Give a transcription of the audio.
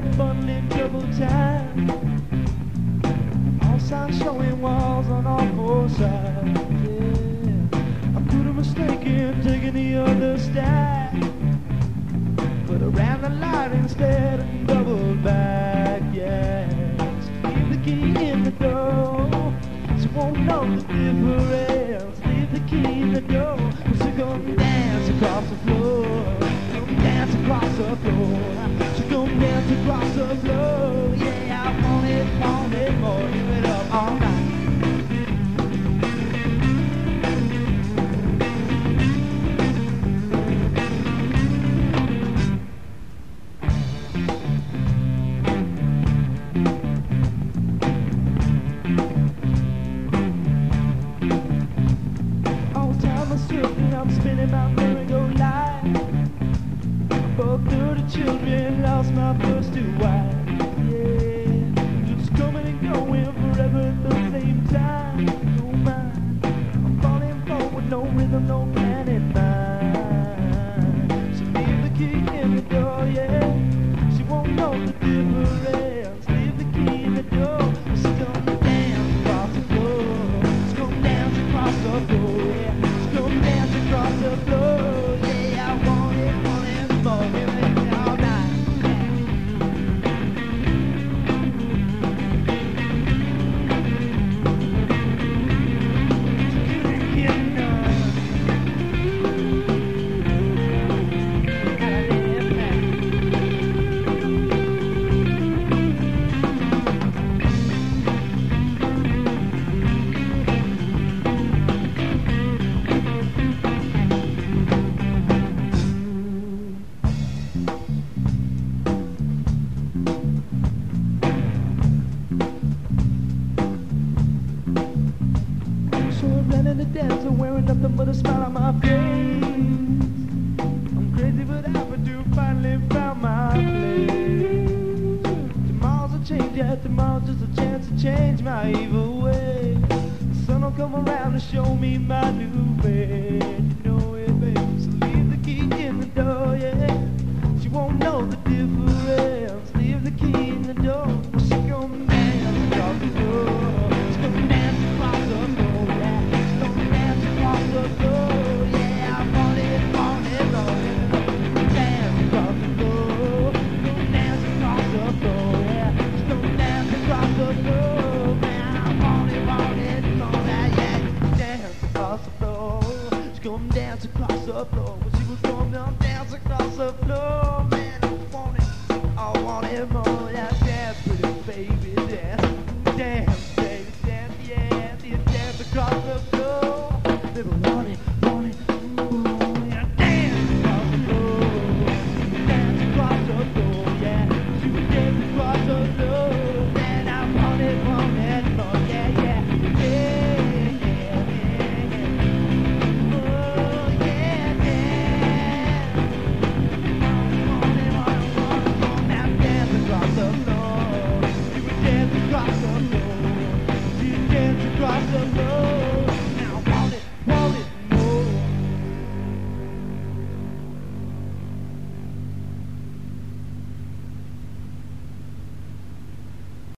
bundle in double time. All signs showing walls on all four sides. Yeah, I could have mistaken taking the other stack, but I ran the light instead and doubled back. Yeah, so leave the key in the door, she won't know the difference. Leave the key in the door, so come dance across the floor. Come dance across the floor. So come dance across the floor. Yeah, I want it more. Give it up all night. I'm spinning my merry-go-round. Both dirty children lost my first two wives. Yeah, just coming and going forever at the same time. No mind, I'm falling forward, no rhythm, no plan in mind. So leave the key in the door, yeah, she won't know the difference. Leave the key in the door, she's gonna dance across the floor. She's gonna dance across the floor, yeah. Across the floor, yeah, I want it more, give it all night. The dance, I'm wearing nothing but a smile on my face. I'm crazy, but I do finally found my place. Tomorrow's a change, yeah, tomorrow's just a chance to change my evil way. The sun will come around to show me my new way. You know it, baby, so leave the key in the door, yeah. She won't know the difference. Leave the key in the door, she gonna dance across the floor. She's gonna dance across the floor. The floor, yeah, I want it more. Dance across the floor, go dance across the floor, yeah. Just go dance across the floor, man. I want it more, yeah. Dance across the floor, just go dance across the floor. When she was going down, dance across the floor, man. I want it more.